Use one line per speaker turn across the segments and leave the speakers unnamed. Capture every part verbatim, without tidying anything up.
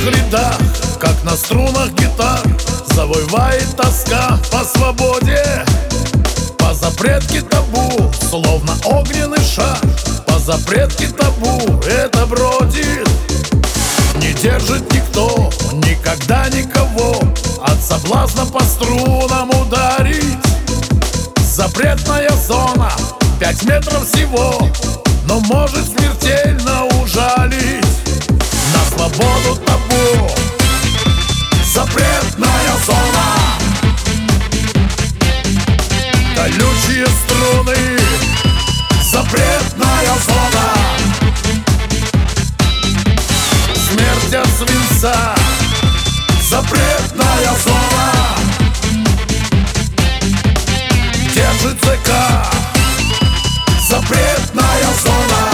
рядах, как на струнах гитар, завывает тоска по свободе. По запретке табу, словно огненный шар, по запретке табу это бродит. Не держит никто, никогда никого от соблазна по струнам ударить. Запретная зона, пять метров всего, но может смертельно ужалить. На свободу табу, запретная зона, колючие струны, запретная зона, смерть от свинца, запретная зона, держит ЦК, запретная зона.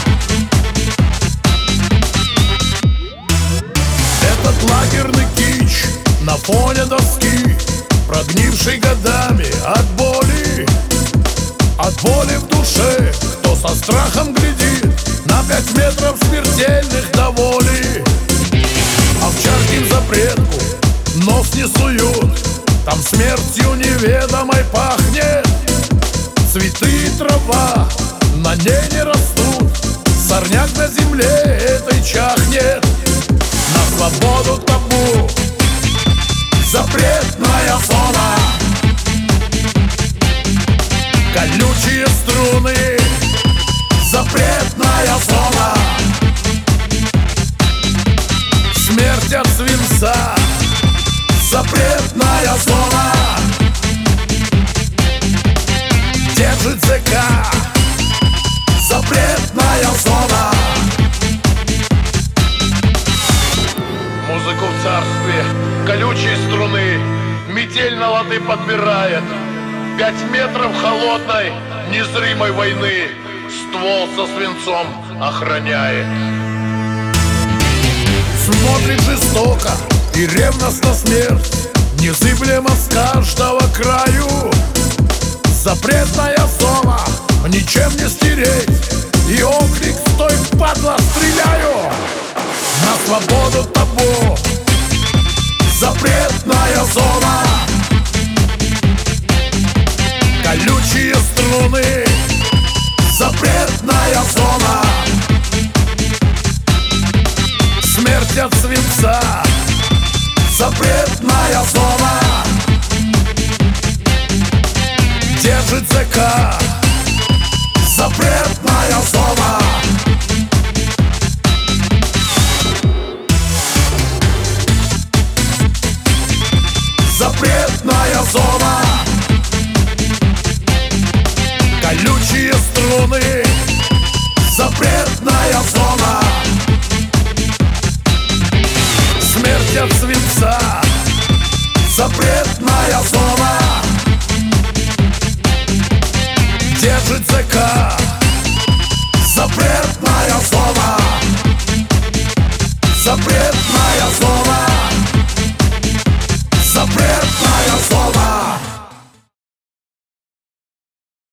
Этот лагерный кич на фоне доски, прогнивший годами от боли, от боли в душе, кто со страхом глядит на пять метров смертельных до воли. Овчарки в запретку нос не суют, там смертью неведомой пахнет. Цветы и трава на ней не растут, сорняк на земле этой чахнет. На свободу табу, запретная зона, колючие струны, запретная зона, смерть от свинца, запретная зона, держит ЦК, запретная зона. Музыку в царстве колючей струны метель на лады подбирает. Пять метров холодной незримой войны ствол со свинцом охраняет. Смотрит жестоко и ревностно смерть, незыблемо с каждого краю. Запретная зона, ничем не стереть, и окрик «Стой, падла, стреляю!» На свободу табу, запретная зона, колючие струны, запретная зона, смерть от свинца, запретная зона, держит ЦК, запретная зона. Запретная зона, колючие струны, запретная зона, смерть от свинца, запретная зона, держит ЦК, запретная зона.